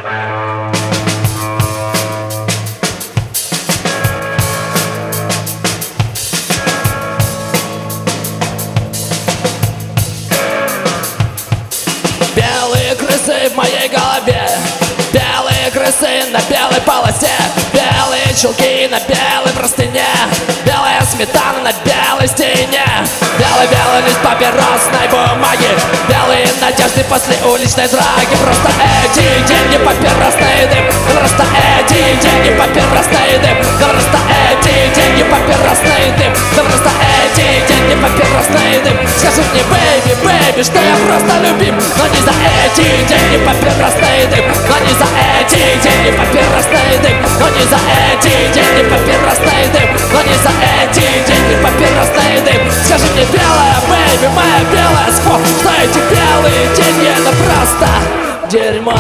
Белые крысы в моей голове, белые крысы на белой полосе, белые чулки на белой простыне, белая сметана на белой стене, белый-белый лист папиросной бумаги, белые надежды после уличной драки. Просто эти деньги папиросный дым, просто эти деньги папиросный дым, просто эти деньги папиросный дым, просто эти деньги папиросный дым. Скажи мне, бэйби, бэйби, что я просто любим, но не за эти деньги папиросный дым, но не за эти деньги папиросный дым, но не за эти деньги папиросный дым, но не за эти деньги папиросный дым. Скажи мне, белая, бэйби, моя белая скот, что эти белые деньги это просто дерьмо.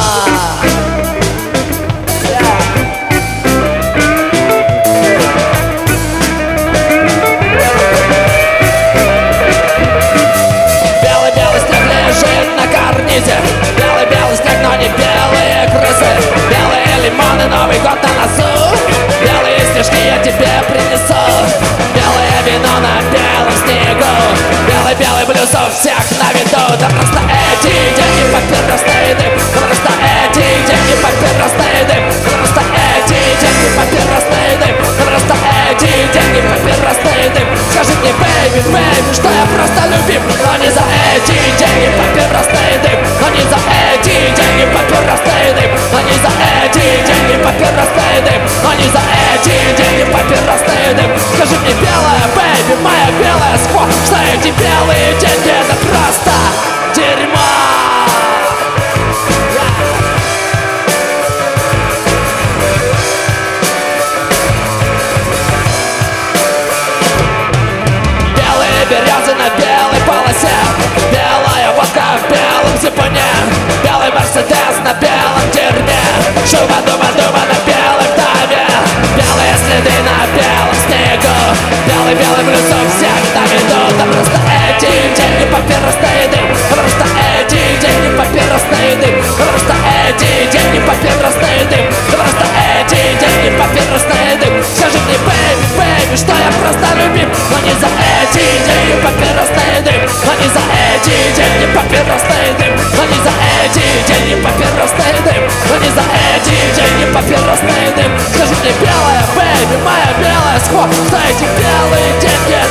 Белый-белый снег лежит на карнизе, белый-белый снег, но не белые крысы, белые лимоны, Новый год на носу, белые снежки я тебе принесу, белое вино на белом снегу, белый-белый блюз у всех на виду. Да просто эти деньги папиросный дым, да просто эти деньги папиросный дым, да просто эти деньги папиросный дым, да просто эти деньги папиросный дым. Скажи мне, бэйби, бэйби, что я просто любим, но не за эти деньги папиросный дым, но не за эти деньги папиросный дым, но не за эти деньги папиросный дым, но не за эти деньги папиросный дым. Скажи мне, белая, бэйби, моя белая скот, что эти белые деньги это просто дерьмо. Белые березы на белой полосе, белая водка в белом зипуне, белый мерседес на белом дерьме, шуба-дуба-дуба на белой таве, белые следы на белом снегу, белый-белый блюз у всех на виду. Да просто эти деньги папиросный дым, да просто эти деньги папиросный дым, да просто эти деньги папиросный дым, да просто эти деньги папиросный дым. Скажи мне, бэйби, бэйби, что я просто любим, но не за эти деньги папиросный дым, но не за эти деньги папиросный дым, но не за эти деньги папиросный дым, но не за эти деньги папиросный дым. Скажи мне, белая, бэйби, моя белая скот, что эти белые деньги